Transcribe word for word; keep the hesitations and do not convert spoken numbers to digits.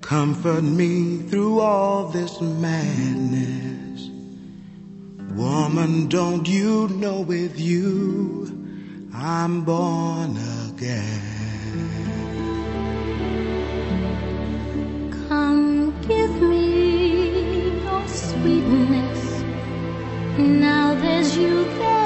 comfort me through all this madness. Woman, don't you know with you I'm born again. Come give me your sweetness. Now there's you there.